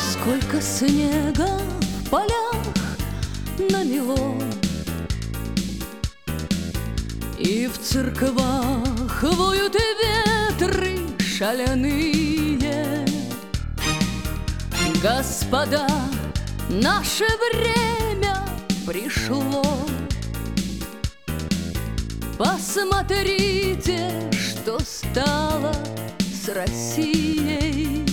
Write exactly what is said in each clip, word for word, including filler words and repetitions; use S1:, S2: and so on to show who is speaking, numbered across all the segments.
S1: Сколько снега в полях намело, и в церквах воют ветры шаляные. Господа, наше время пришло. Посмотрите, что стало с Россией.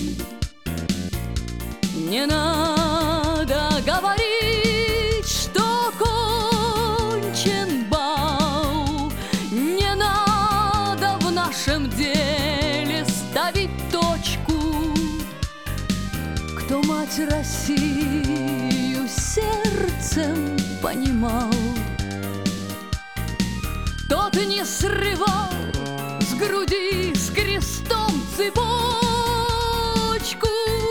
S1: Не надо говорить, что кончен бал. Не надо в нашем деле ставить точку. Кто мать Россию сердцем понимал, тот не срывал с груди с крестом цепочку.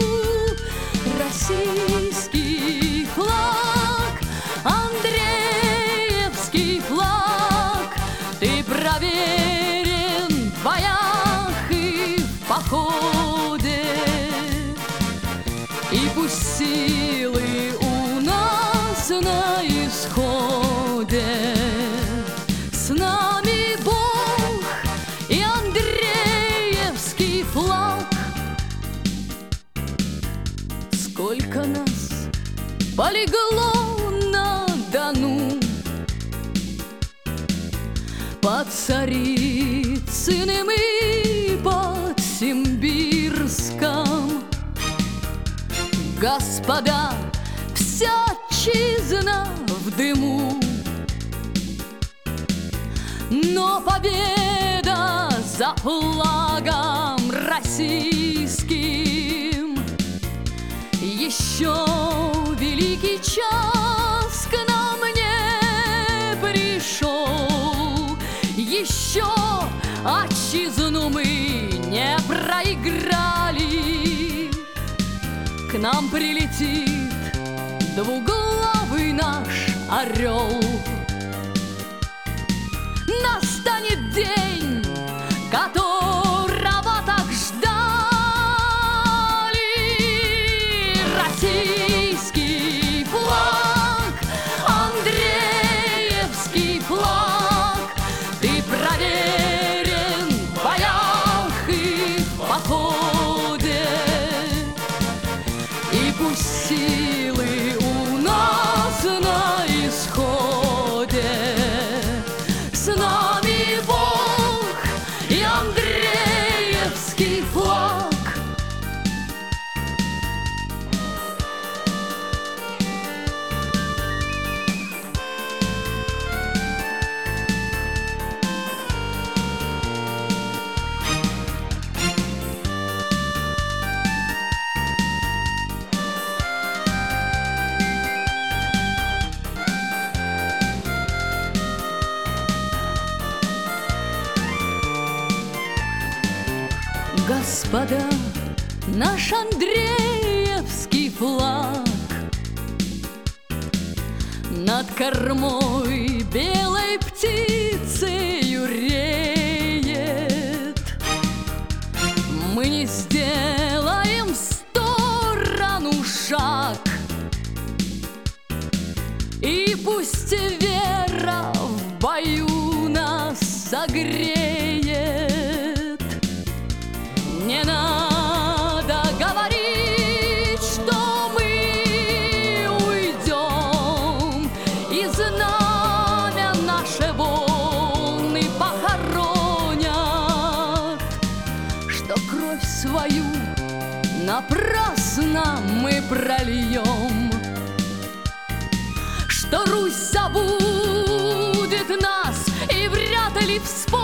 S1: Российский флаг, Андреевский флаг, ты проверен в боях и в походе. И пусть силы у нас на исходе. С нами Бог и Андреевский флаг. Сколько нас полегло на Дону, под Царицыным и под Симбирском. Господа, вся отчизна в дыму, но победа за флагом российским. Еще великий час к нам не пришел, еще отчизну мы не проиграли. К нам прилетит двуглавый наш орел. Настанет день, которого так ждали. Российский флаг, Андреевский флаг, ты проверен в боях и в походе. И пусть силы у нас на исходе. С нами Бог и Андреевский флаг. Господа, наш Андреевский флаг над кормой белой птицею реет. Мы не сделаем в сторону шаг, и пусть вера в бою нас согреет. Не надо говорить, что мы уйдем, и знамя наше волны похоронят, что кровь свою напрасно мы прольем, что Русь забудет нас и вряд ли вспомнит.